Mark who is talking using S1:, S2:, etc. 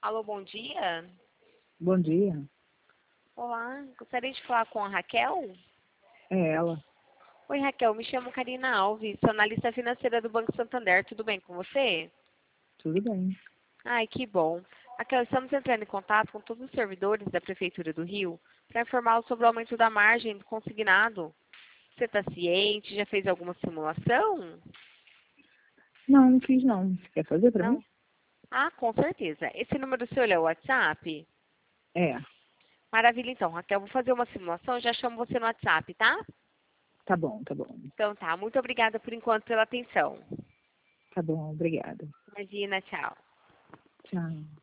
S1: Alô, bom dia.
S2: Bom dia.
S1: Olá, gostaria de falar com a Raquel?
S2: É ela.
S1: Oi, Raquel, me chamo Karina Alves, sou analista financeira do Banco Santander. Tudo bem com você?
S2: Tudo bem.
S1: Ai, que bom. Raquel, estamos entrando em contato com todos os servidores da Prefeitura do Rio para informá-los sobre o aumento da margem do consignado. Você está ciente? Já fez alguma simulação?
S2: Não fiz não. Você quer fazer pra mim?
S1: Não? Ah, com certeza. Esse número seu é o WhatsApp?
S2: É.
S1: Maravilha, então, Raquel, vou fazer uma simulação, já chamo você no WhatsApp, tá?
S2: Tá bom, tá bom.
S1: Então tá, muito obrigada por enquanto pela atenção.
S2: Tá bom, obrigada.
S1: Imagina, tchau.
S2: Tchau.